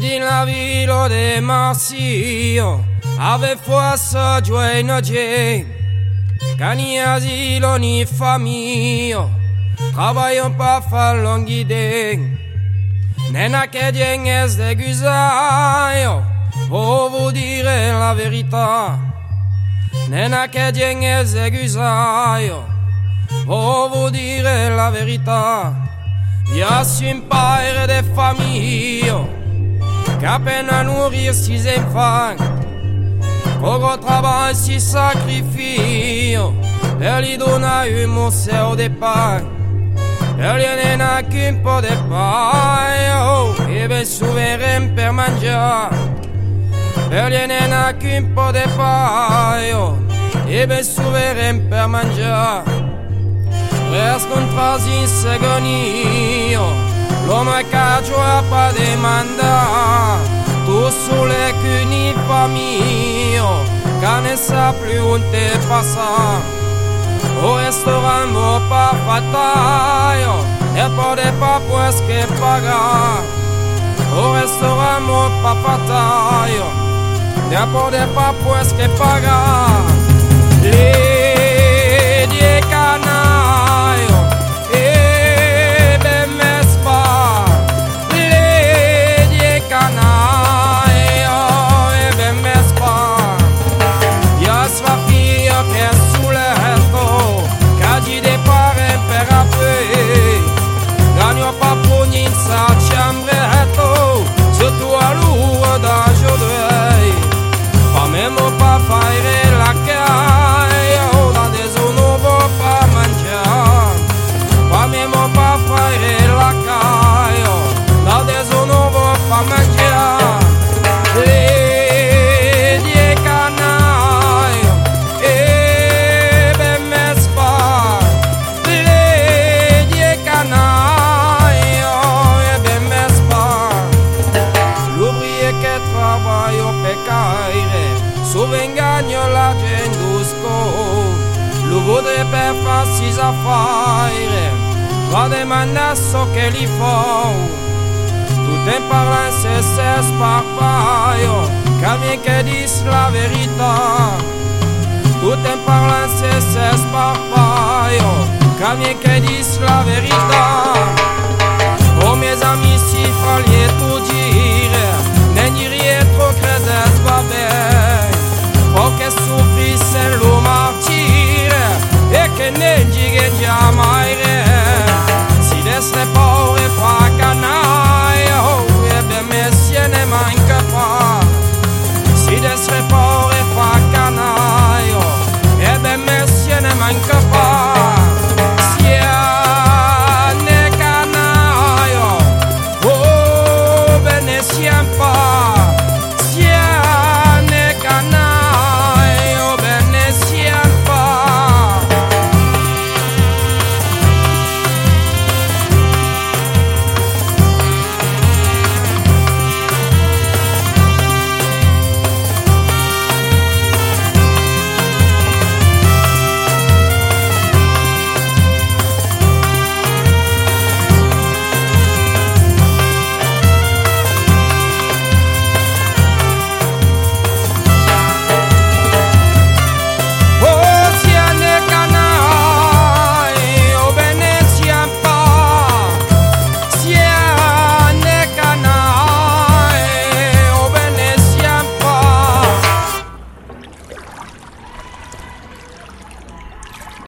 din la ville de Marsillo, avec force, joie et noche, car ni asile ni famille, travaillons pas faire longue idée. Nena que diengues de gusaille, pour vous dire la vérité. Nena que diengues de gusaille, pour vous dire la vérité. Y'a un père de famille qu'à peine à nourrir six enfants, qu'au travail s'y sacrifie, elle lui donna un morceau de pain. Elle n'a qu'un peu de pain, et bien souverain per mangiare. Elle n'a qu'un peu de pain, et bien souverain per mangiare. Presque un trasi segonio, l'homme caccia pas demanda, tout sous les qu'une famille, qu'à ne sa plus où te passa. Au restaurant mo pa fataio, e pode pa pues que pagar. Au restaurant mo pa fataio, e pode pa pues que pagar. Le die canaio, e ben mespa. Le die canaio, e ben mespa. Ya sua fia che di depare per apre, gagno pa pugni sa ciambretto, se tu a l'uovo da giodrei, pa memo pa fare la caia, da desonovo pa mangiare, pa memo pa fare la caia, da desonovo pa mangiare. Souvent gagne la gendusco, lo voudrait per fare sis affaire, va demander ce che li fa. Tout en parlant c'est sparpaio, quand bien que dise la vérité. Tout en parlant c'est sparpaio, quand bien que dise la vérité. Oh mes amis, si fallait tout dire.